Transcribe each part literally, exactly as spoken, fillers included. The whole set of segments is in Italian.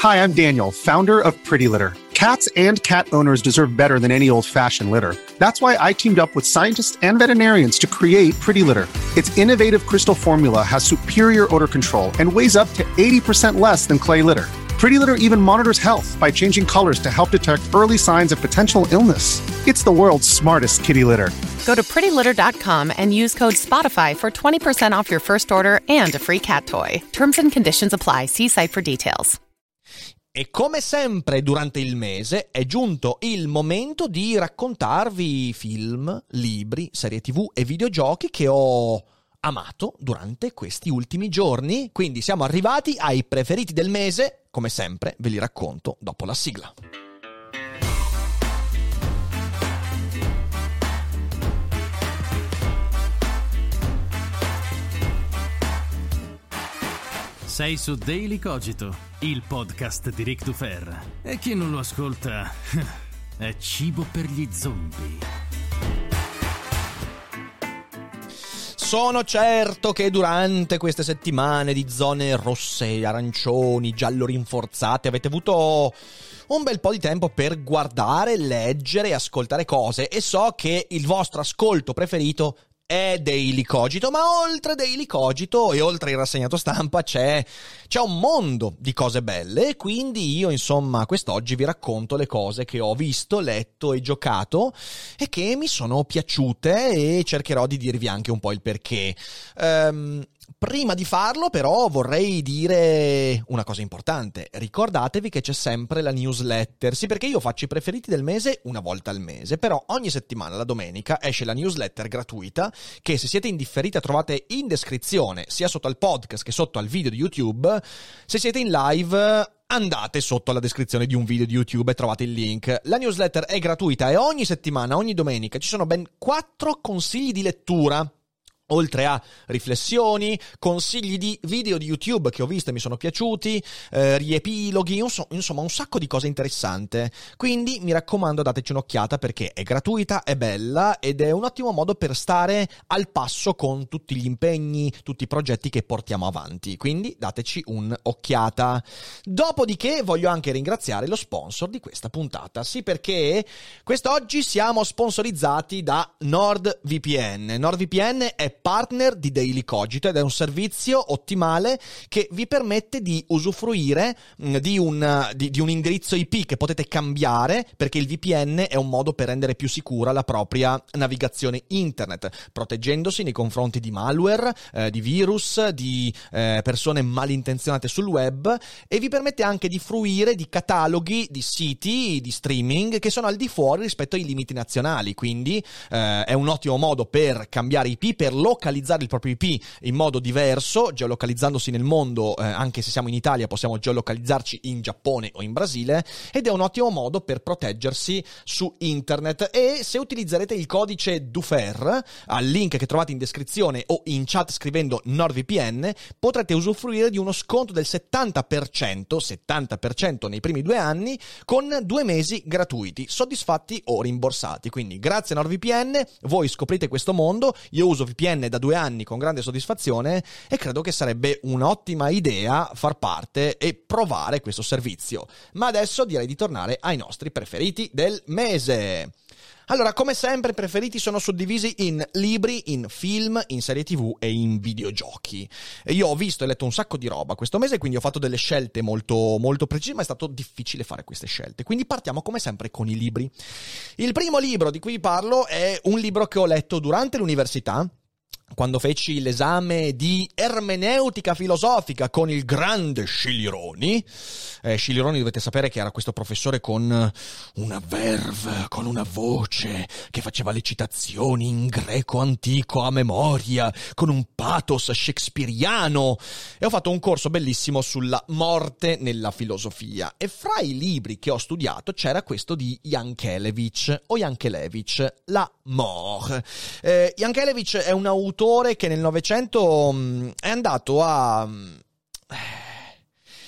Hi, I'm Daniel, founder of Pretty Litter. Cats and cat owners deserve better than any old-fashioned litter. That's why I teamed up with scientists and veterinarians to create Pretty Litter. Its innovative crystal formula has superior odor control and weighs up to eighty percent less than clay litter. Pretty Litter even monitors health by changing colors to help detect early signs of potential illness. It's the world's smartest kitty litter. Go to pretty litter dot com and use code SPOTIFY for twenty percent off your first order and a free cat toy. Terms and conditions apply. See site for details. E come sempre durante il mese è giunto il momento di raccontarvi film, libri, serie tv e videogiochi che ho amato durante questi ultimi giorni. Quindi siamo arrivati ai preferiti del mese. Come sempre ve li racconto dopo la sigla. Sei su Daily Cogito, il podcast di Ric Dufer. E chi non lo ascolta è cibo per gli zombie. Sono certo che durante queste settimane di zone rosse, arancioni, giallo rinforzate avete avuto un bel po' di tempo per guardare, leggere e ascoltare cose, e so che il vostro ascolto preferito è Daily Cogito, ma oltre Daily Cogito e oltre il rassegnato stampa c'è, c'è un mondo di cose belle, e quindi io insomma quest'oggi vi racconto le cose che ho visto, letto e giocato e che mi sono piaciute, e cercherò di dirvi anche un po' il perché. Ehm... Prima di farlo però vorrei dire una cosa importante: ricordatevi che c'è sempre la newsletter. Sì, perché io faccio i preferiti del mese una volta al mese, però ogni settimana la domenica esce la newsletter gratuita che, se siete in differita, trovate in descrizione sia sotto al podcast che sotto al video di YouTube. Se siete in live andate sotto alla descrizione di un video di YouTube e trovate il link. La newsletter è gratuita e ogni settimana, ogni domenica ci sono ben quattro consigli di lettura, oltre a riflessioni, consigli di video di YouTube che ho visto e mi sono piaciuti, eh, riepiloghi, insomma un sacco di cose interessanti. Quindi mi raccomando, dateci un'occhiata perché è gratuita, è bella ed è un ottimo modo per stare al passo con tutti gli impegni, tutti i progetti che portiamo avanti. Quindi dateci un'occhiata. Dopodiché voglio anche ringraziare lo sponsor di questa puntata. Sì, perché quest'oggi siamo sponsorizzati da NordVPN. NordVPN è partner di Daily Cogito ed è un servizio ottimale che vi permette di usufruire di un, di, di un indirizzo I P che potete cambiare, perché il V P N è un modo per rendere più sicura la propria navigazione internet, proteggendosi nei confronti di malware, eh, di virus, di eh, persone malintenzionate sul web, e vi permette anche di fruire di cataloghi di siti di streaming che sono al di fuori rispetto ai limiti nazionali. Quindi eh, è un ottimo modo per cambiare I P, per localizzare il proprio I P in modo diverso, geolocalizzandosi nel mondo. Eh, anche se siamo in Italia possiamo geolocalizzarci in Giappone o in Brasile, ed è un ottimo modo per proteggersi su internet. E se utilizzerete il codice DUFER al link che trovate in descrizione o in chat scrivendo NordVPN, potrete usufruire di uno sconto del settanta per cento settanta per cento nei primi due anni, con due mesi gratuiti, soddisfatti o rimborsati. Quindi grazie a NordVPN voi scoprite questo mondo. Io uso V P N da due anni con grande soddisfazione e credo che sarebbe un'ottima idea far parte e provare questo servizio. Ma adesso direi di tornare ai nostri preferiti del mese. Allora, come sempre, i preferiti sono suddivisi in libri, in film, in serie tv e in videogiochi. E io ho visto e letto un sacco di roba questo mese, quindi ho fatto delle scelte molto, molto precise, ma è stato difficile fare queste scelte. Quindi partiamo come sempre con i libri. Il primo libro di cui vi parlo è un libro che ho letto durante l'università, quando feci l'esame di ermeneutica filosofica con il grande Scilironi. Eh, Scilironi, dovete sapere che era questo professore con una verve, con una voce, che faceva le citazioni in greco antico a memoria, con un pathos shakespeariano. E ho fatto un corso bellissimo sulla morte nella filosofia. E fra i libri che ho studiato c'era questo di Yankelevich, o Yankelevich, La Mort. Eh, Yankelevich è un autore che nel Novecento mh, è andato a mh,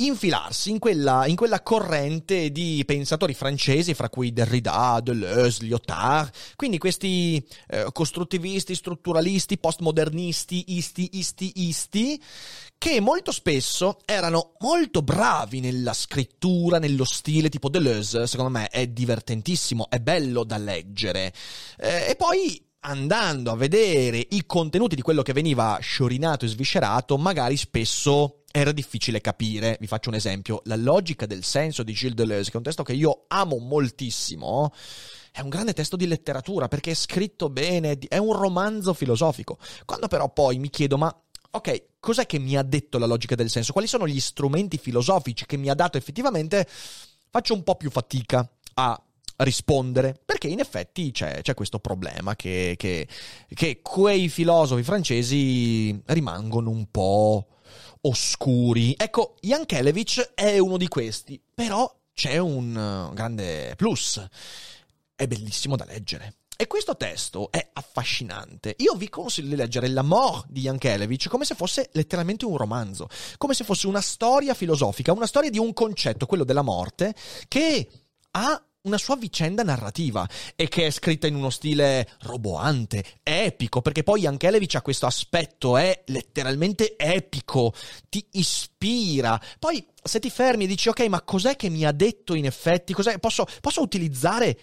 infilarsi in quella, in quella corrente di pensatori francesi, fra cui Derrida, Deleuze, Lyotard, quindi questi eh, costruttivisti, strutturalisti, postmodernisti, isti, isti, isti, che molto spesso erano molto bravi nella scrittura, nello stile, tipo Deleuze, secondo me è divertentissimo, è bello da leggere, eh, e poi andando a vedere i contenuti di quello che veniva sciorinato e sviscerato, magari spesso era difficile capire. Vi faccio un esempio: La logica del senso di Gilles Deleuze, che è un testo che io amo moltissimo, è un grande testo di letteratura perché è scritto bene, è un romanzo filosofico. Quando però poi mi chiedo, ma ok, cos'è che mi ha detto la logica del senso? Quali sono gli strumenti filosofici che mi ha dato effettivamente? Faccio un po' più fatica a rispondere, perché in effetti c'è, c'è questo problema che, che, che quei filosofi francesi rimangono un po' oscuri. Ecco, Jankélevič è uno di questi, però c'è un grande plus: è bellissimo da leggere. E questo testo è affascinante. Io vi consiglio di leggere La Mort di Jankélevič come se fosse letteralmente un romanzo, come se fosse una storia filosofica, una storia di un concetto, quello della morte, che ha una sua vicenda narrativa e che è scritta in uno stile roboante, epico, perché poi Jankélevič ha questo aspetto, è letteralmente epico, ti ispira. Poi se ti fermi e dici ok, ma cos'è che mi ha detto in effetti, cos'è? Posso, posso utilizzare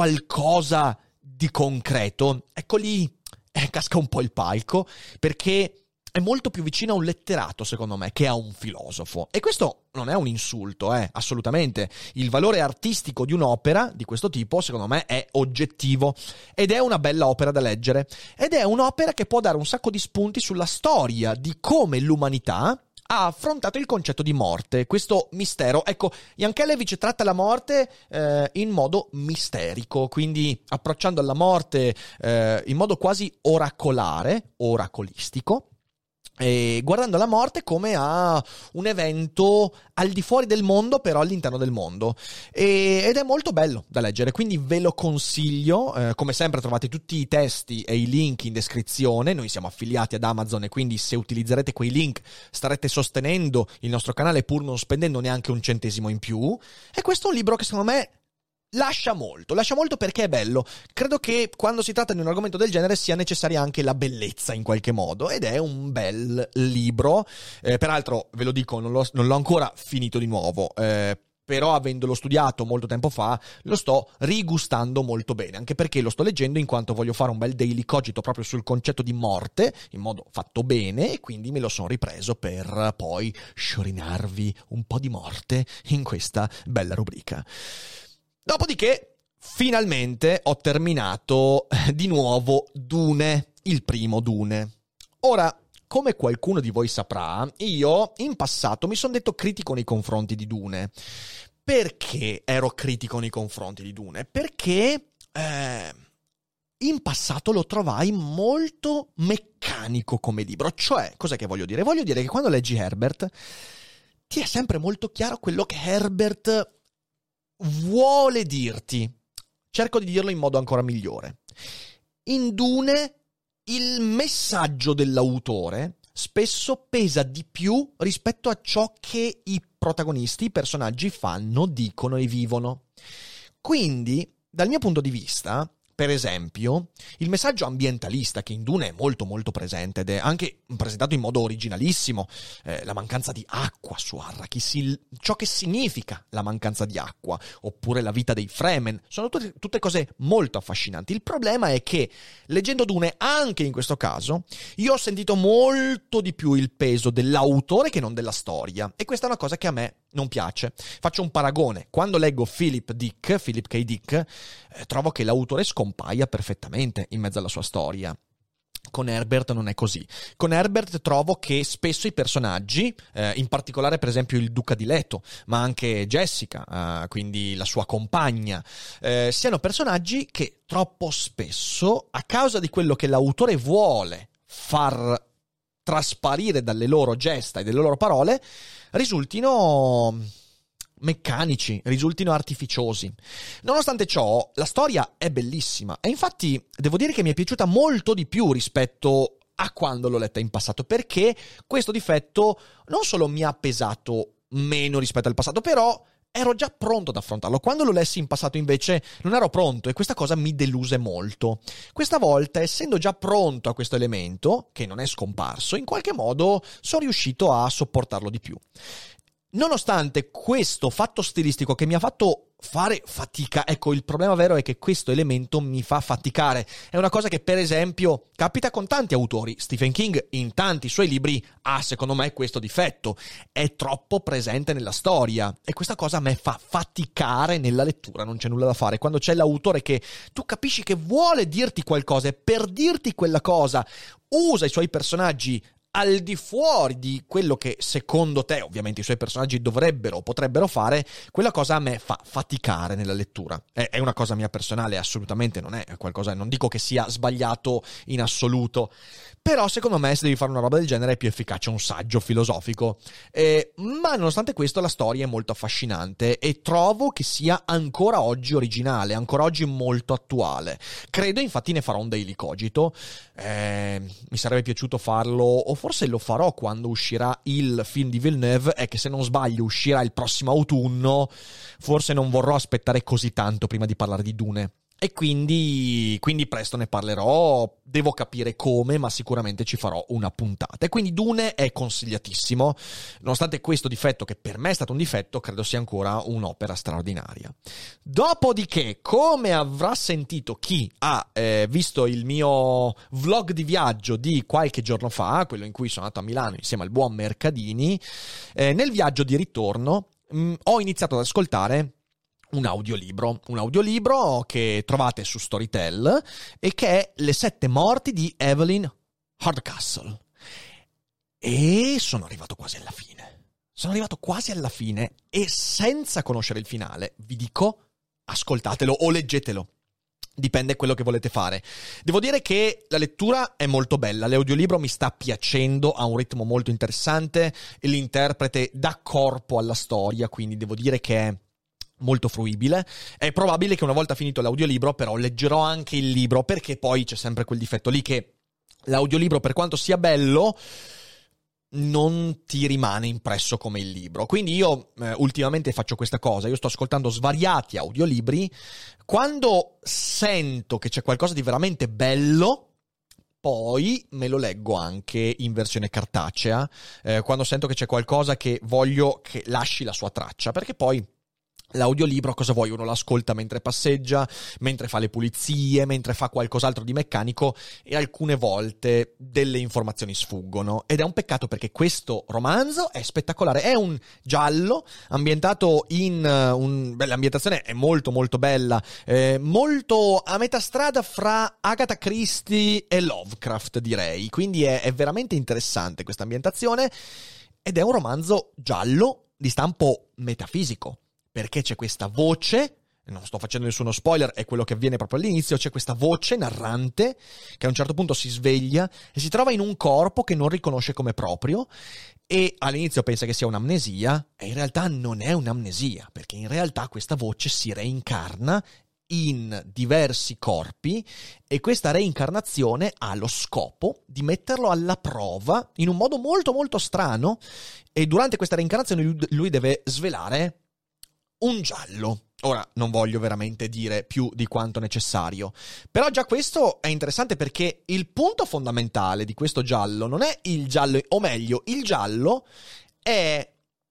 qualcosa di concreto? Ecco lì eh, casca un po' il palco, perché è molto più vicino a un letterato, secondo me, che a un filosofo. E questo non è un insulto, eh, assolutamente. Il valore artistico di un'opera di questo tipo, secondo me, è oggettivo. Ed è una bella opera da leggere. Ed è un'opera che può dare un sacco di spunti sulla storia di come l'umanità ha affrontato il concetto di morte, questo mistero. Ecco, Jankélevič tratta la morte eh, in modo misterico, quindi approcciando alla morte eh, in modo quasi oracolare, oracolistico, e guardando la morte come a un evento al di fuori del mondo, però all'interno del mondo. E, ed è molto bello da leggere, quindi ve lo consiglio. Eh, come sempre trovate tutti i testi e i link in descrizione. Noi siamo affiliati ad Amazon e quindi se utilizzerete quei link starete sostenendo il nostro canale pur non spendendo neanche un centesimo in più. E questo è un libro che secondo me lascia molto, lascia molto perché è bello. Credo che quando si tratta di un argomento del genere sia necessaria anche la bellezza in qualche modo, ed è un bel libro. Eh, peraltro, ve lo dico, non l'ho, non l'ho ancora finito di nuovo, eh, però avendolo studiato molto tempo fa lo sto rigustando molto bene, anche perché lo sto leggendo in quanto voglio fare un bel daily cogito proprio sul concetto di morte in modo fatto bene, e quindi me lo sono ripreso per poi sciorinarvi un po' di morte in questa bella rubrica. Dopodiché, finalmente ho terminato di nuovo Dune, il primo Dune. Ora, come qualcuno di voi saprà, io in passato mi sono detto critico nei confronti di Dune. Perché ero critico nei confronti di Dune? Perché eh, in passato lo trovai molto meccanico come libro. Cioè, cos'è che voglio dire? Voglio dire che quando leggi Herbert ti è sempre molto chiaro quello che Herbert vuole dirti. Cerco di dirlo in modo ancora migliore. In Dune il messaggio dell'autore spesso pesa di più rispetto a ciò che i protagonisti, i personaggi fanno, dicono e vivono. Quindi, dal mio punto di vista, per esempio, il messaggio ambientalista che in Dune è molto molto presente ed è anche presentato in modo originalissimo, eh, la mancanza di acqua su Arrakis, il, ciò che significa la mancanza di acqua, oppure la vita dei Fremen, sono tutte, tutte cose molto affascinanti. Il problema è che, leggendo Dune, anche in questo caso, io ho sentito molto di più il peso dell'autore che non della storia, e questa è una cosa che a me non piace. Faccio un paragone: quando leggo Philip Dick, Philip K. Dick, eh, trovo che l'autore scompaia perfettamente in mezzo alla sua storia. Con Herbert non è così. Con Herbert trovo che spesso i personaggi, eh, in particolare per esempio il Duca di Leto, ma anche Jessica, eh, quindi la sua compagna, eh, siano personaggi che troppo spesso, a causa di quello che l'autore vuole far trasparire dalle loro gesta e dalle loro parole, risultino meccanici, risultino artificiosi. Nonostante ciò, la storia è bellissima e infatti devo dire che mi è piaciuta molto di più rispetto a quando l'ho letta in passato, perché questo difetto non solo mi ha pesato meno rispetto al passato, però ero già pronto ad affrontarlo. Quando lo lessi in passato invece non ero pronto e questa cosa mi deluse molto. Questa volta, essendo già pronto a questo elemento, che non è scomparso, in qualche modo sono riuscito a sopportarlo di più. Nonostante questo fatto stilistico che mi ha fatto fare fatica, ecco, il problema vero è che questo elemento mi fa faticare. È una cosa che, per esempio, capita con tanti autori. Stephen King in tanti suoi libri ha, secondo me, questo difetto. È troppo presente nella storia e questa cosa a me fa faticare nella lettura, non c'è nulla da fare. Quando c'è l'autore che tu capisci che vuole dirti qualcosa e per dirti quella cosa usa i suoi personaggi al di fuori di quello che secondo te, ovviamente, i suoi personaggi dovrebbero o potrebbero fare, quella cosa a me fa faticare nella lettura. È, è una cosa mia personale, assolutamente non è qualcosa, non dico che sia sbagliato in assoluto, però secondo me se devi fare una roba del genere è più efficace un saggio filosofico. Eh, ma nonostante questo la storia è molto affascinante e trovo che sia ancora oggi originale, ancora oggi molto attuale. Credo infatti ne farò un Daily Cogito, eh, mi sarebbe piaciuto farlo, o forse lo farò quando uscirà il film di Villeneuve, è che se non sbaglio uscirà il prossimo autunno, forse non vorrò aspettare così tanto prima di parlare di Dune. E quindi, quindi presto ne parlerò, devo capire come, ma sicuramente ci farò una puntata. E quindi Dune è consigliatissimo, nonostante questo difetto, che per me è stato un difetto, credo sia ancora un'opera straordinaria. Dopodiché, come avrà sentito chi ha eh, visto il mio vlog di viaggio di qualche giorno fa, quello in cui sono andato a Milano insieme al buon Mercadini, eh, nel viaggio di ritorno mh, ho iniziato ad ascoltare un audiolibro, un audiolibro che trovate su Storytel e che è Le sette morti di Evelyn Hardcastle. E sono arrivato quasi alla fine. Sono arrivato quasi alla fine e senza conoscere il finale vi dico ascoltatelo o leggetelo. Dipende quello che volete fare. Devo dire che la lettura è molto bella, l'audiolibro mi sta piacendo, ha un ritmo molto interessante e l'interprete dà corpo alla storia, quindi devo dire che è molto fruibile. È probabile che una volta finito l'audiolibro però leggerò anche il libro, perché poi c'è sempre quel difetto lì che l'audiolibro, per quanto sia bello, non ti rimane impresso come il libro. Quindi io eh, ultimamente faccio questa cosa, io sto ascoltando svariati audiolibri, quando sento che c'è qualcosa di veramente bello poi me lo leggo anche in versione cartacea, eh, quando sento che c'è qualcosa che voglio che lasci la sua traccia, perché poi l'audiolibro cosa vuoi? Uno l'ascolta mentre passeggia, mentre fa le pulizie, mentre fa qualcos'altro di meccanico e alcune volte delle informazioni sfuggono. Ed è un peccato perché questo romanzo è spettacolare. È un giallo ambientato in... Uh, un... Beh, l'ambientazione è molto molto bella, eh, molto a metà strada fra Agatha Christie e Lovecraft, direi. Quindi è, è veramente interessante questa ambientazione ed è un romanzo giallo di stampo metafisico. Perché c'è questa voce, non sto facendo nessuno spoiler, è quello che avviene proprio all'inizio, c'è questa voce narrante che a un certo punto si sveglia e si trova in un corpo che non riconosce come proprio e all'inizio pensa che sia un'amnesia e in realtà non è un'amnesia, perché in realtà questa voce si reincarna in diversi corpi e questa reincarnazione ha lo scopo di metterlo alla prova in un modo molto molto strano e durante questa reincarnazione lui deve svelare un giallo. Ora, non voglio veramente dire più di quanto necessario, però già questo è interessante perché il punto fondamentale di questo giallo non è il giallo, o meglio, il giallo è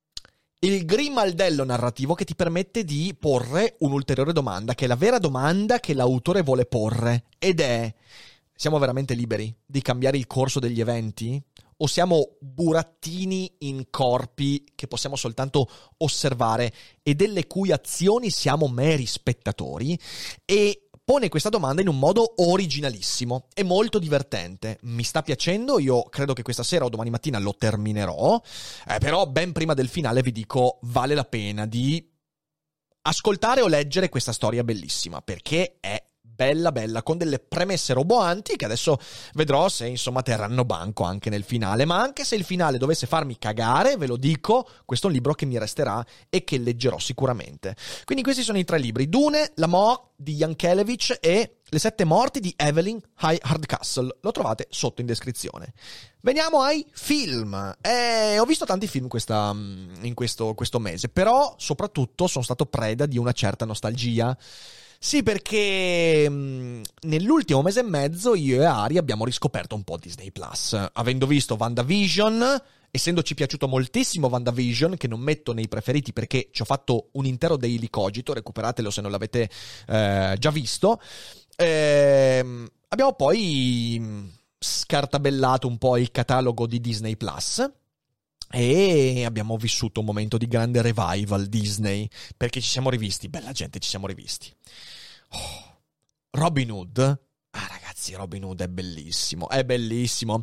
il grimaldello narrativo che ti permette di porre un'ulteriore domanda, che è la vera domanda che l'autore vuole porre, ed è: siamo veramente liberi di cambiare il corso degli eventi? O siamo burattini in corpi che possiamo soltanto osservare e delle cui azioni siamo meri spettatori? E pone questa domanda in un modo originalissimo e molto divertente. Mi sta piacendo, io credo che questa sera o domani mattina lo terminerò, eh, però ben prima del finale vi dico, vale la pena di ascoltare o leggere questa storia bellissima, perché è bella bella, con delle premesse roboanti che adesso vedrò se insomma terranno banco anche nel finale. Ma anche se il finale dovesse farmi cagare, ve lo dico, questo è un libro che mi resterà e che leggerò sicuramente. Quindi questi sono i tre libri: Dune, La Mort di Yankelevich e Le sette morti di Evelyn Hardcastle. Lo trovate sotto in descrizione. Veniamo ai film. Eh, ho visto tanti film questa, in questo, questo mese, però soprattutto sono stato preda di una certa nostalgia. Sì, perché mh, nell'ultimo mese e mezzo io e Ari abbiamo riscoperto un po' Disney Plus. Avendo visto WandaVision, essendoci piaciuto moltissimo WandaVision, che non metto nei preferiti perché ci ho fatto un intero Daily Cogito, recuperatelo se non l'avete eh, già visto, eh, abbiamo poi scartabellato un po' il catalogo di Disney Plus e abbiamo vissuto un momento di grande revival Disney, perché ci siamo rivisti, bella gente, ci siamo rivisti. Oh, Robin Hood, ah ragazzi, Robin Hood è bellissimo, è bellissimo.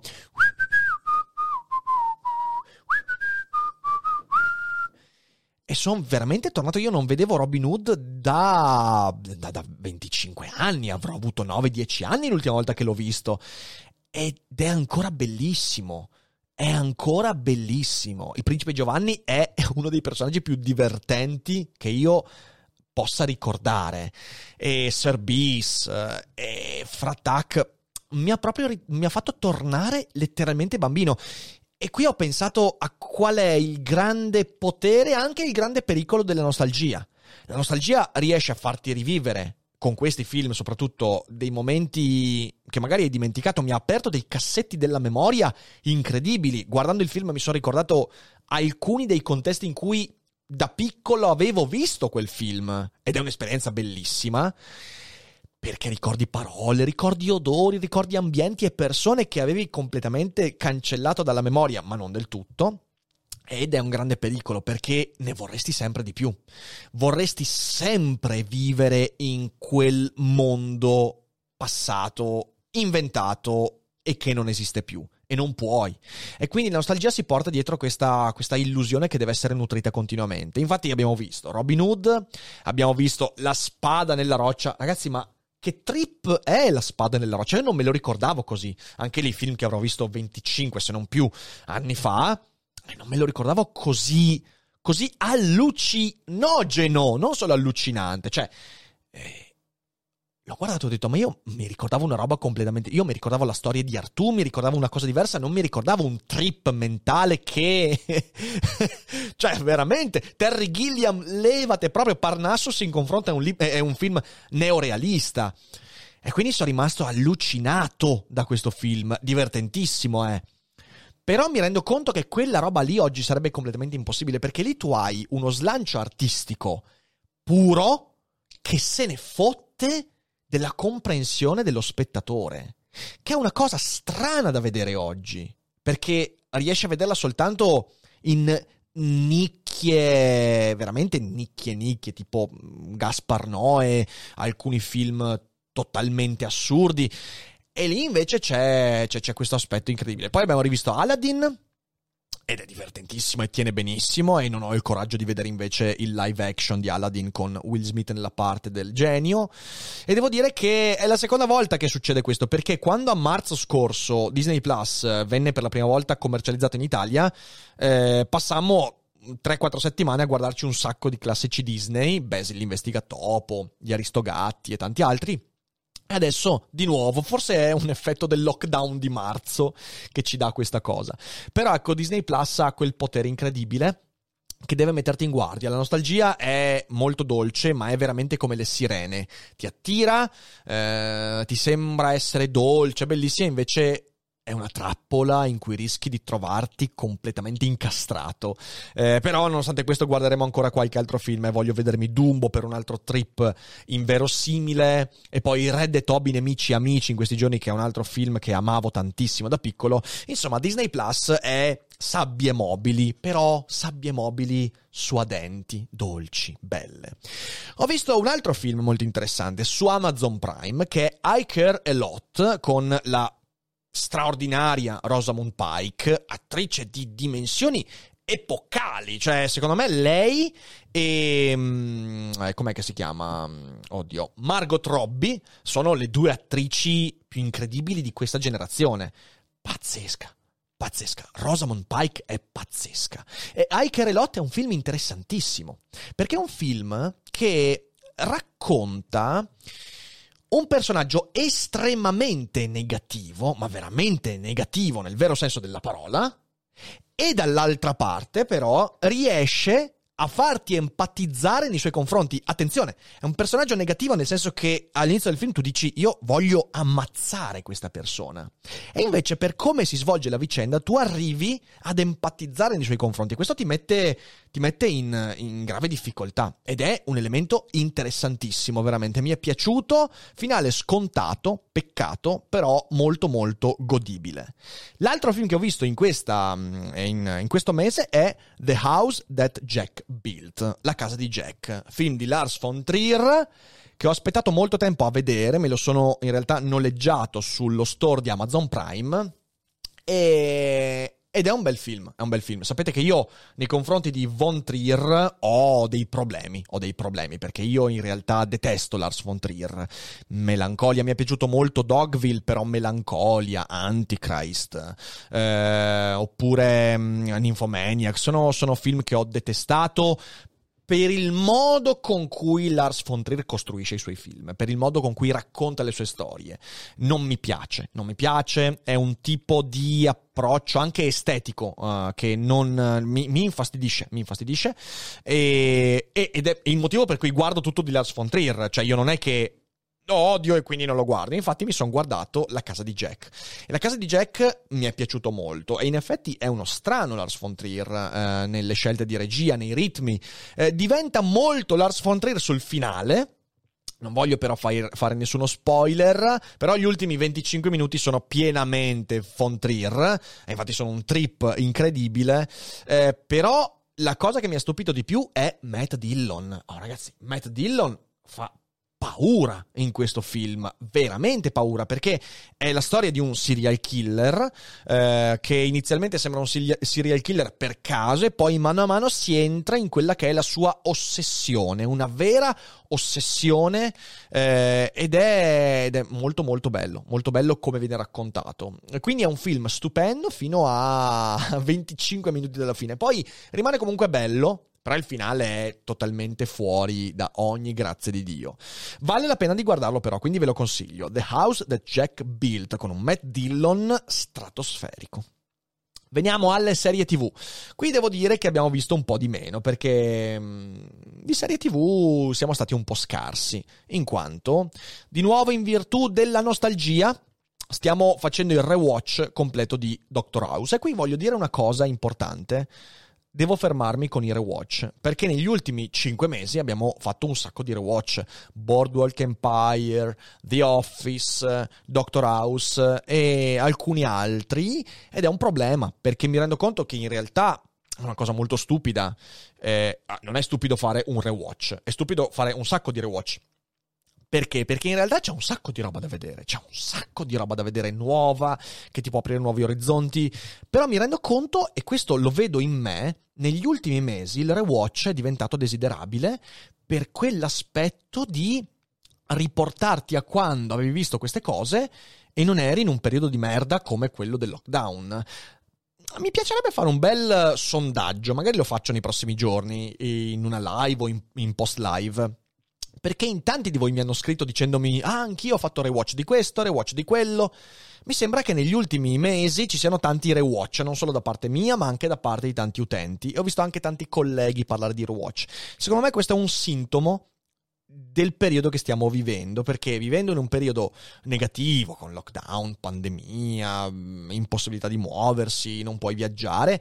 E sono veramente tornato, io non vedevo Robin Hood da, da, da venticinque anni, avrò avuto nove dieci anni l'ultima volta che l'ho visto, ed è ancora bellissimo. È ancora bellissimo. Il principe Giovanni è uno dei personaggi più divertenti che io possa ricordare. E Sir Beast e Fratak mi ha proprio mi ha fatto tornare letteralmente bambino. E qui ho pensato a qual è il grande potere e anche il grande pericolo della nostalgia. La nostalgia riesce a farti rivivere, con questi film soprattutto, dei momenti che magari hai dimenticato. Mi ha aperto dei cassetti della memoria incredibili. Guardando il film mi sono ricordato alcuni dei contesti in cui da piccolo avevo visto quel film, ed è un'esperienza bellissima, perché ricordi parole, ricordi odori, ricordi ambienti e persone che avevi completamente cancellato dalla memoria, ma non del tutto. Ed è un grande pericolo, perché ne vorresti sempre di più. Vorresti sempre vivere in quel mondo passato, inventato e che non esiste più. E non puoi. E quindi la nostalgia si porta dietro questa, questa illusione che deve essere nutrita continuamente. Infatti abbiamo visto Robin Hood, abbiamo visto La spada nella roccia. Ragazzi, ma che trip è La spada nella roccia? Io non me lo ricordavo così. Anche lì film che avrò visto venticinque, se non più, anni fa. E non me lo ricordavo così, così allucinogeno, non solo allucinante. Cioè, eh, l'ho guardato e ho detto, ma io mi ricordavo una roba completamente... Io mi ricordavo la storia di Artù, mi ricordavo una cosa diversa, non mi ricordavo un trip mentale che... cioè, veramente, Terry Gilliam, levate proprio. Parnassus in confronto a un, li- è un film neorealista. E quindi sono rimasto allucinato da questo film, divertentissimo, eh. Però mi rendo conto che quella roba lì oggi sarebbe completamente impossibile, perché lì tu hai uno slancio artistico puro che se ne fotte della comprensione dello spettatore, che è una cosa strana da vedere oggi, perché riesci a vederla soltanto in nicchie, veramente nicchie nicchie, tipo Gaspar Noè, alcuni film totalmente assurdi. E lì invece c'è, c'è, c'è questo aspetto incredibile. Poi abbiamo rivisto Aladdin, ed è divertentissimo e tiene benissimo, e non ho il coraggio di vedere invece il live action di Aladdin con Will Smith nella parte del genio. E devo dire che è la seconda volta che succede questo, perché quando a marzo scorso Disney Plus venne per la prima volta commercializzato in Italia, eh, passammo tre quattro settimane a guardarci un sacco di classici Disney, Basil l'investigatopo, Gli Aristogatti e tanti altri. E adesso, di nuovo, forse è un effetto del lockdown di marzo che ci dà questa cosa. Però ecco, Disney Plus ha quel potere incredibile che deve metterti in guardia. La nostalgia è molto dolce, ma è veramente come le sirene. Ti attira, eh, ti sembra essere dolce, bellissima, invece è una trappola in cui rischi di trovarti completamente incastrato. Eh, però, nonostante questo, guarderemo ancora qualche altro film e voglio vedermi Dumbo per un altro trip inverosimile. E poi Red e Toby, Nemici Amici, in questi giorni, che è un altro film che amavo tantissimo da piccolo. Insomma, Disney Plus è sabbie mobili, però sabbie mobili suadenti, dolci, belle. Ho visto un altro film molto interessante su Amazon Prime, che è I Care a Lot, con la straordinaria Rosamund Pike, attrice di dimensioni epocali, cioè secondo me lei e eh, com'è che si chiama? Oddio, Margot Robbie sono le due attrici più incredibili di questa generazione. Pazzesca, pazzesca. Rosamund Pike è pazzesca. E Hiker e Lot è un film interessantissimo, perché è un film che racconta un personaggio estremamente negativo, ma veramente negativo nel vero senso della parola, e dall'altra parte però riesce a farti empatizzare nei suoi confronti. Attenzione, è un personaggio negativo nel senso che all'inizio del film tu dici io voglio ammazzare questa persona, e invece per come si svolge la vicenda tu arrivi ad empatizzare nei suoi confronti, e questo ti mette, ti mette in, in grave difficoltà, ed è un elemento interessantissimo, veramente mi è piaciuto. Finale scontato, peccato, però molto molto godibile. L'altro film che ho visto in, questa, in, in questo mese è The House That Jack Built, La casa di Jack, film di Lars von Trier che ho aspettato molto tempo a vedere, me lo sono in realtà noleggiato sullo store di Amazon Prime e... ed è un bel film, è un bel film. Sapete che io nei confronti di Von Trier ho dei problemi, ho dei problemi, perché io in realtà detesto Lars von Trier. Melancolia, mi è piaciuto molto Dogville, però Melancolia, Antichrist, eh, oppure um, Nymphomaniac, sono, sono film che ho detestato per il modo con cui Lars von Trier costruisce i suoi film, per il modo con cui racconta le sue storie. Non mi piace, non mi piace, è un tipo di approccio anche estetico uh, che non uh, mi, mi infastidisce, mi infastidisce e, e, ed è il motivo per cui guardo tutto di Lars von Trier, cioè io non è che lo odio e quindi non lo guardo. Infatti mi sono guardato La casa di Jack e La casa di Jack mi è piaciuto molto, e in effetti è uno strano Lars von Trier eh, nelle scelte di regia, nei ritmi, eh, diventa molto Lars von Trier sul finale. Non voglio però fare, fare nessuno spoiler, però gli ultimi venticinque minuti sono pienamente von Trier, e infatti sono un trip incredibile, eh, però la cosa che mi ha stupito di più è Matt Dillon. Oh ragazzi, Matt Dillon fa paura in questo film, veramente paura, perché è la storia di un serial killer eh, che inizialmente sembra un serial killer per caso, e poi mano a mano si entra in quella che è la sua ossessione, una vera ossessione, eh, ed, è, ed è molto molto bello, molto bello come viene raccontato. Quindi è un film stupendo fino a venticinque minuti dalla fine, poi rimane comunque bello, però il finale è totalmente fuori da ogni grazia di Dio. Vale la pena di guardarlo però, quindi ve lo consiglio. The House That Jack Built, con un Matt Dillon stratosferico. Veniamo alle serie tivù. Qui devo dire che abbiamo visto un po' di meno, perché mh, di serie tivù siamo stati un po' scarsi, in quanto, di nuovo in virtù della nostalgia, stiamo facendo il rewatch completo di Doctor House. E qui voglio dire una cosa importante. Devo fermarmi con i rewatch, perché negli ultimi cinque mesi abbiamo fatto un sacco di rewatch. Boardwalk Empire, The Office, Doctor House e alcuni altri, ed è un problema, perché mi rendo conto che in realtà è una cosa molto stupida. Eh, non è stupido fare un rewatch, è stupido fare un sacco di rewatch. Perché? Perché in realtà c'è un sacco di roba da vedere, c'è un sacco di roba da vedere nuova, che ti può aprire nuovi orizzonti, però mi rendo conto, e questo lo vedo in me, negli ultimi mesi il rewatch è diventato desiderabile per quell'aspetto di riportarti a quando avevi visto queste cose e non eri in un periodo di merda come quello del lockdown. Mi piacerebbe fare un bel sondaggio, magari lo faccio nei prossimi giorni, in una live o in, in post live, perché in tanti di voi mi hanno scritto dicendomi ah, anch'io ho fatto rewatch di questo, rewatch di quello. Mi sembra che negli ultimi mesi ci siano tanti rewatch, non solo da parte mia, ma anche da parte di tanti utenti. E ho visto anche tanti colleghi parlare di rewatch. Secondo me questo è un sintomo del periodo che stiamo vivendo, perché vivendo in un periodo negativo, con lockdown, pandemia, impossibilità di muoversi, non puoi viaggiare,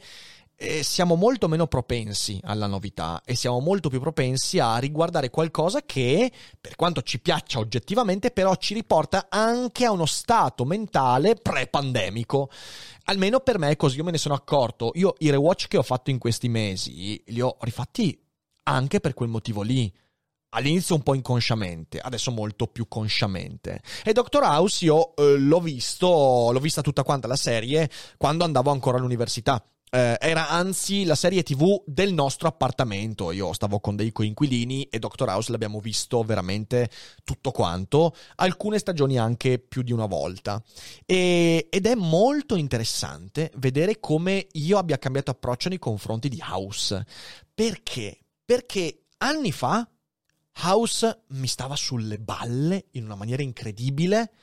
E siamo molto meno propensi alla novità e siamo molto più propensi a riguardare qualcosa che, per quanto ci piaccia oggettivamente, però ci riporta anche a uno stato mentale pre-pandemico. Almeno per me è così, io me ne sono accorto. Io i rewatch che ho fatto in questi mesi li ho rifatti anche per quel motivo lì. All'inizio un po' inconsciamente, adesso molto più consciamente. E Doctor House io eh, l'ho visto, l'ho vista tutta quanta la serie quando andavo ancora all'università. eh, era anzi la serie tivù del nostro appartamento. Io stavo con dei coinquilini e Doctor House l'abbiamo visto veramente tutto quanto, alcune stagioni anche più di una volta. E, ed è molto interessante vedere come io abbia cambiato approccio nei confronti di House. Perché? Perché anni fa House mi stava sulle balle in una maniera incredibile,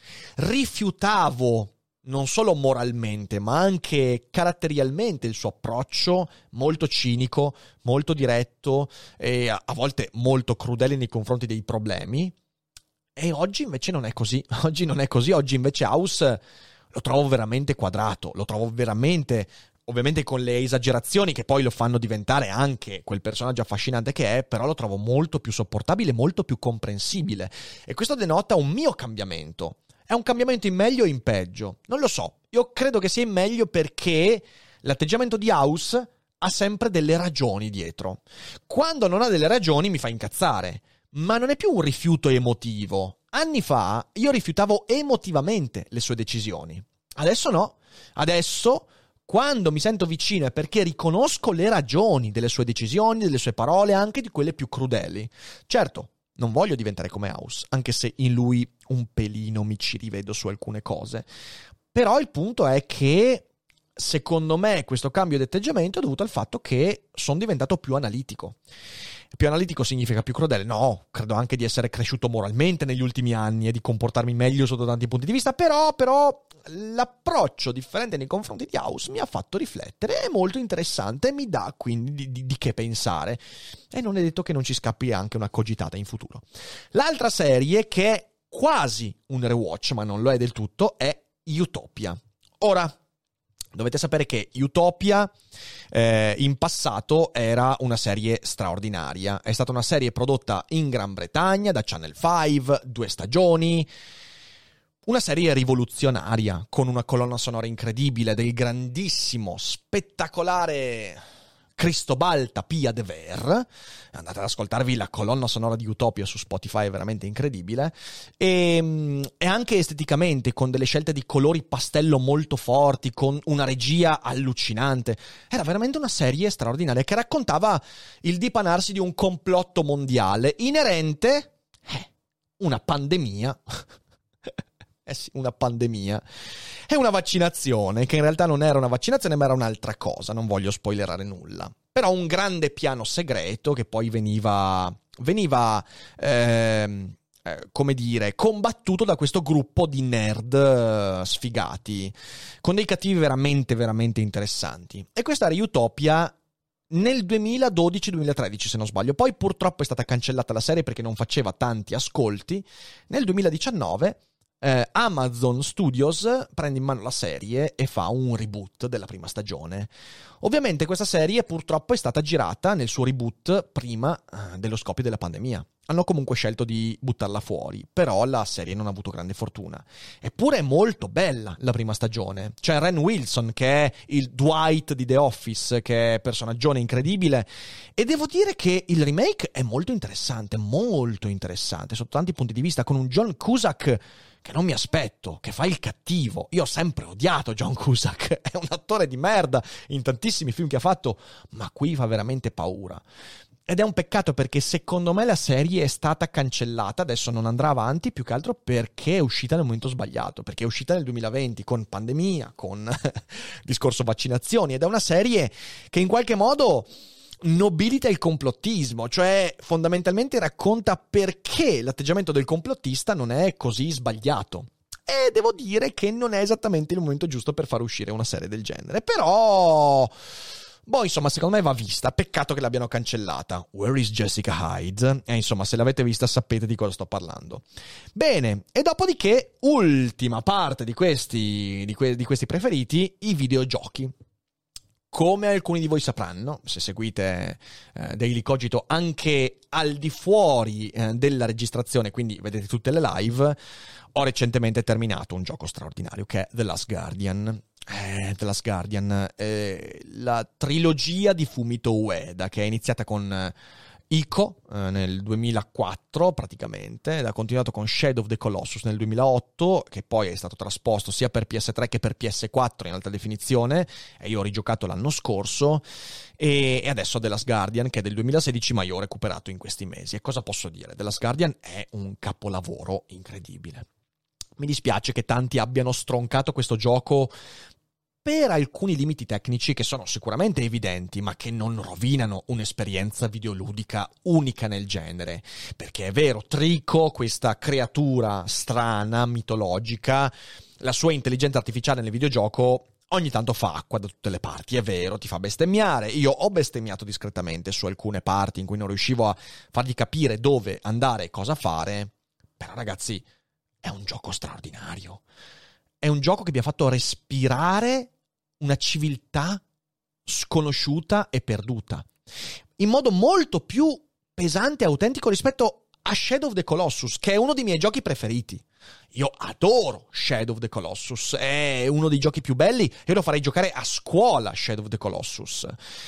rifiutavo non solo moralmente ma anche caratterialmente il suo approccio molto cinico, molto diretto e a volte molto crudele nei confronti dei problemi. E oggi invece non è così, oggi non è così, oggi invece House lo trovo veramente quadrato, lo trovo veramente... Ovviamente con le esagerazioni che poi lo fanno diventare anche quel personaggio affascinante che è, però lo trovo molto più sopportabile, molto più comprensibile. E questo denota un mio cambiamento. È un cambiamento in meglio o in peggio? Non lo so. Io credo che sia in meglio perché l'atteggiamento di House ha sempre delle ragioni dietro. Quando non ha delle ragioni mi fa incazzare. Ma non è più un rifiuto emotivo. Anni fa io rifiutavo emotivamente le sue decisioni. Adesso no. Adesso... Quando mi sento vicino è perché riconosco le ragioni delle sue decisioni, delle sue parole, anche di quelle più crudeli. Certo, non voglio diventare come House, anche se in lui un pelino mi ci rivedo su alcune cose. Però il punto è che, secondo me, questo cambio di atteggiamento è dovuto al fatto che sono diventato più analitico. Più analitico significa più crudele? No, credo anche di essere cresciuto moralmente negli ultimi anni e di comportarmi meglio sotto tanti punti di vista, però, però l'approccio differente nei confronti di House mi ha fatto riflettere, è molto interessante e mi dà quindi di, di, di che pensare. E non è detto che non ci scappi anche una cogitata in futuro. L'altra serie, che è quasi un rewatch, ma non lo è del tutto, è Utopia. Ora, dovete sapere che Utopia eh, in passato era una serie straordinaria. È stata una serie prodotta in Gran Bretagna da Channel cinque, due stagioni. Una serie rivoluzionaria, con una colonna sonora incredibile del grandissimo, spettacolare Cristobal Tapia de Ver. Andate ad ascoltarvi la colonna sonora di Utopia su Spotify, è veramente incredibile. E, e anche esteticamente, con delle scelte di colori pastello molto forti, con una regia allucinante. Era veramente una serie straordinaria che raccontava il dipanarsi di un complotto mondiale inerente eh, una pandemia. Eh sì, una pandemia e una vaccinazione, che in realtà non era una vaccinazione ma era un'altra cosa, non voglio spoilerare nulla. Però un grande piano segreto che poi veniva, veniva ehm, eh, come dire, combattuto da questo gruppo di nerd eh, sfigati, con dei cattivi veramente, veramente interessanti. E questa era Utopia nel duemiladodici duemilatredici, se non sbaglio. Poi purtroppo è stata cancellata la serie perché non faceva tanti ascolti. Nel duemiladiciannove Eh, Amazon Studios prende in mano la serie e fa un reboot della prima stagione. Ovviamente questa serie purtroppo è stata girata nel suo reboot prima eh, dello scoppio della pandemia. Hanno comunque scelto di buttarla fuori, però la serie non ha avuto grande fortuna. Eppure è molto bella la prima stagione. C'è Ren Wilson, che è il Dwight di The Office, che è personaggione incredibile, e devo dire che il remake è molto interessante, molto interessante sotto tanti punti di vista, con un John Cusack che non mi aspetto, che fa il cattivo. Io ho sempre odiato John Cusack, è un attore di merda in tantissimi film che ha fatto, ma qui fa veramente paura. Ed è un peccato perché secondo me la serie è stata cancellata, adesso non andrà avanti, più che altro perché è uscita nel momento sbagliato, perché è uscita nel duemilaventi con pandemia, con discorso vaccinazioni, ed è una serie che in qualche modo nobilita il complottismo, cioè fondamentalmente racconta perché l'atteggiamento del complottista non è così sbagliato. E devo dire che non è esattamente il momento giusto per far uscire una serie del genere, però boh, insomma, secondo me va vista. Peccato che l'abbiano cancellata. Where is Jessica Hyde? E insomma, se l'avete vista sapete di cosa sto parlando. Bene, e dopodiché, ultima parte di questi, di que- di questi preferiti, i videogiochi. Come alcuni di voi sapranno, se seguite eh, Daily Cogito anche al di fuori eh, della registrazione, quindi vedete tutte le live, ho recentemente terminato un gioco straordinario che è The Last Guardian. Eh, The Last Guardian, eh, la trilogia di Fumito Ueda, che è iniziata con Ico eh, nel duemilaquattro praticamente, ed ha continuato con Shadow of the Colossus nel duemilaotto, che poi è stato trasposto sia per P S tre che per P S quattro in alta definizione, e io ho rigiocato l'anno scorso, e, e adesso The Last Guardian, che è del duemilasedici, ma io ho recuperato in questi mesi. E cosa posso dire? The Last Guardian è un capolavoro incredibile. Mi dispiace che tanti abbiano stroncato questo gioco per alcuni limiti tecnici che sono sicuramente evidenti, ma che non rovinano un'esperienza videoludica unica nel genere. Perché è vero, Trico, questa creatura strana, mitologica, la sua intelligenza artificiale nel videogioco ogni tanto fa acqua da tutte le parti, è vero, ti fa bestemmiare. Io ho bestemmiato discretamente su alcune parti in cui non riuscivo a fargli capire dove andare e cosa fare, però ragazzi, è un gioco straordinario. È un gioco che vi ha fatto respirare una civiltà sconosciuta e perduta, in modo molto più pesante e autentico rispetto a Shadow of the Colossus, che è uno dei miei giochi preferiti. Io adoro Shadow of the Colossus, è uno dei giochi più belli, io lo farei giocare a scuola Shadow of the Colossus.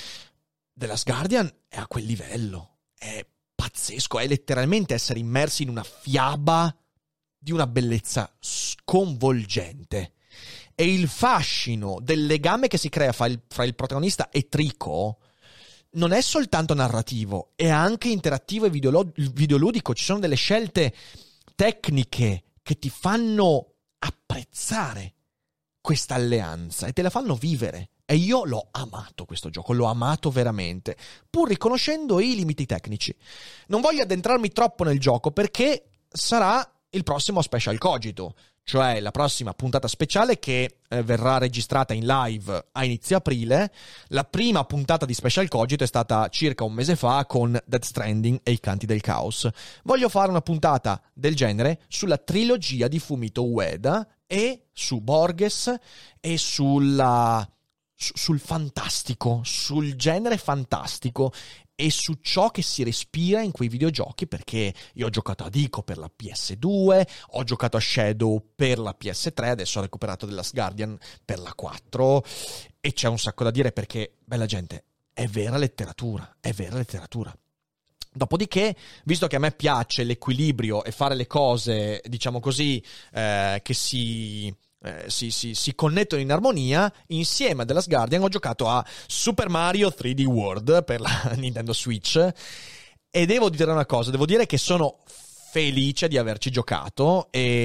The Last Guardian è a quel livello, è pazzesco, è letteralmente essere immersi in una fiaba di una bellezza sconvolgente. E il fascino del legame che si crea fra il, fra il protagonista e Trico non è soltanto narrativo, è anche interattivo e videolo- videoludico. Ci sono delle scelte tecniche che ti fanno apprezzare questa alleanza e te la fanno vivere. E io l'ho amato questo gioco, l'ho amato veramente, pur riconoscendo i limiti tecnici. Non voglio addentrarmi troppo nel gioco perché sarà il prossimo Special Cogito, cioè la prossima puntata speciale che eh, verrà registrata in live a inizio aprile. La prima puntata di Special Cogito è stata circa un mese fa con Death Stranding e i Canti del Caos. Voglio fare una puntata del genere sulla trilogia di Fumito Ueda e su Borges e sulla, su, sul fantastico, sul genere fantastico e su ciò che si respira in quei videogiochi, perché io ho giocato ad Ico per la P S due, ho giocato a Shadow per la P S tre, adesso ho recuperato The Last Guardian per la quattro, e c'è un sacco da dire perché, bella gente, è vera letteratura, è vera letteratura. Dopodiché, visto che a me piace l'equilibrio e fare le cose, diciamo così, eh, che si... Eh, si, si, si connettono in armonia, insieme a The Last Guardian ho giocato a Super Mario tre D World per la Nintendo Switch, e devo dire una cosa, devo dire che sono felice di averci giocato,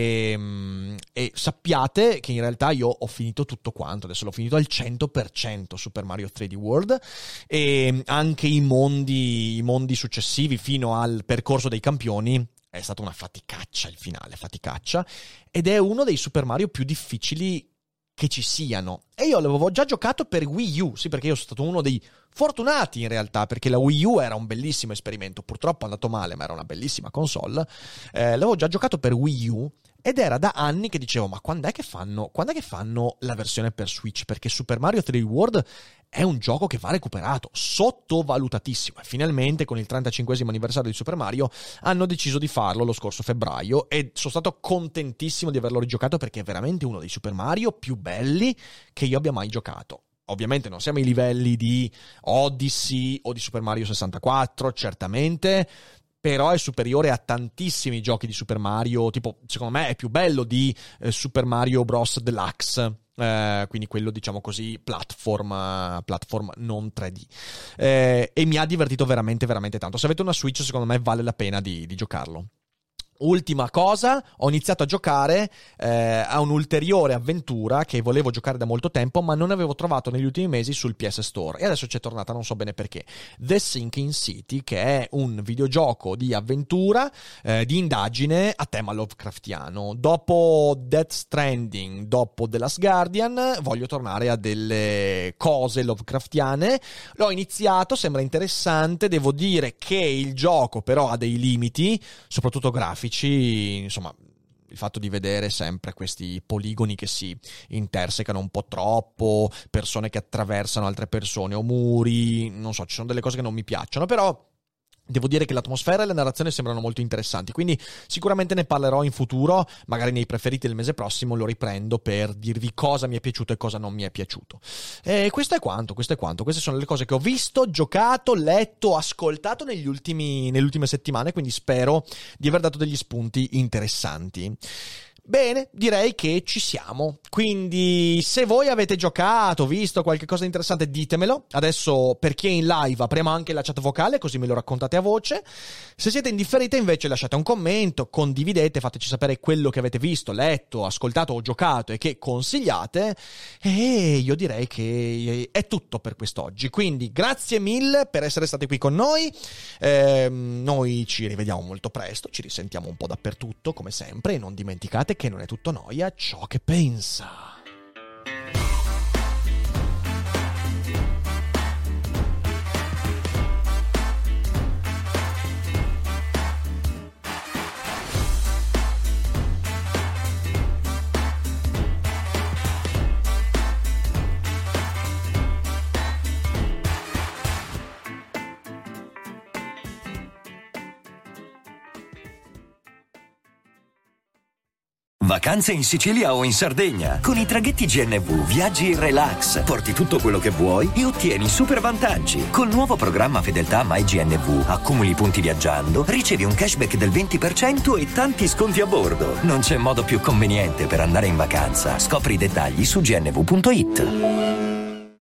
e, e sappiate che in realtà io ho finito tutto quanto, adesso l'ho finito al cento per cento Super Mario tre D World, e anche i mondi, i mondi successivi fino al percorso dei campioni. È stata una faticaccia il finale, faticaccia, ed è uno dei Super Mario più difficili che ci siano. E io l'avevo già giocato per Wii U, sì, perché io sono stato uno dei fortunati in realtà, perché la Wii U era un bellissimo esperimento, purtroppo è andato male, ma era una bellissima console. Eh, l'avevo già giocato per Wii U, ed era da anni che dicevo, ma quando è che fanno, quando è che fanno la versione per Switch? Perché Super Mario tre D World è un gioco che va recuperato, sottovalutatissimo, e finalmente con il trentacinquesimo anniversario di Super Mario hanno deciso di farlo lo scorso febbraio, e sono stato contentissimo di averlo rigiocato perché è veramente uno dei Super Mario più belli che io abbia mai giocato. Ovviamente non siamo ai livelli di Odyssey o di Super Mario sessantaquattro, certamente, però è superiore a tantissimi giochi di Super Mario, tipo, secondo me è più bello di eh, Super Mario Bros. Deluxe, eh, quindi quello, diciamo così, platform, platform non tre D. Eh, e mi ha divertito veramente, veramente tanto. Se avete una Switch, secondo me vale la pena di, di giocarlo. Ultima cosa, ho iniziato a giocare eh, a un'ulteriore avventura che volevo giocare da molto tempo, ma non avevo trovato negli ultimi mesi sul P S Store, e adesso c'è tornata, non so bene perché. The Sinking City, che è un videogioco di avventura, eh, di indagine a tema Lovecraftiano. Dopo Death Stranding, dopo The Last Guardian, voglio tornare a delle cose Lovecraftiane. L'ho iniziato, sembra interessante, devo dire che il gioco però ha dei limiti, soprattutto grafici. Insomma, il fatto di vedere sempre questi poligoni che si intersecano un po' troppo, persone che attraversano altre persone o muri, non so, ci sono delle cose che non mi piacciono, però devo dire che l'atmosfera e la narrazione sembrano molto interessanti, quindi sicuramente ne parlerò in futuro, magari nei preferiti del mese prossimo lo riprendo per dirvi cosa mi è piaciuto e cosa non mi è piaciuto. E questo è quanto, questo è quanto. Queste sono le cose che ho visto, giocato, letto, ascoltato negli ultimi, nelle ultime settimane, quindi spero di aver dato degli spunti interessanti. Bene, direi che ci siamo, quindi se voi avete giocato, visto qualche cosa di interessante, ditemelo. Adesso per chi è in live apriamo anche la chat vocale, così me lo raccontate a voce. Se siete indifferiti invece lasciate un commento, condividete, fateci sapere quello che avete visto, letto, ascoltato o giocato e che consigliate. E io direi che è tutto per quest'oggi, quindi grazie mille per essere stati qui con noi. Eh, noi ci rivediamo molto presto, ci risentiamo un po' dappertutto come sempre e non dimenticate che non è tutto noia ciò che pensa. Vacanze in Sicilia o in Sardegna. Con i traghetti G N V viaggi in relax, porti tutto quello che vuoi e ottieni super vantaggi. Col nuovo programma Fedeltà MyGNV accumuli punti viaggiando, ricevi un cashback del venti per cento e tanti sconti a bordo. Non c'è modo più conveniente per andare in vacanza. Scopri i dettagli su gnv punto it.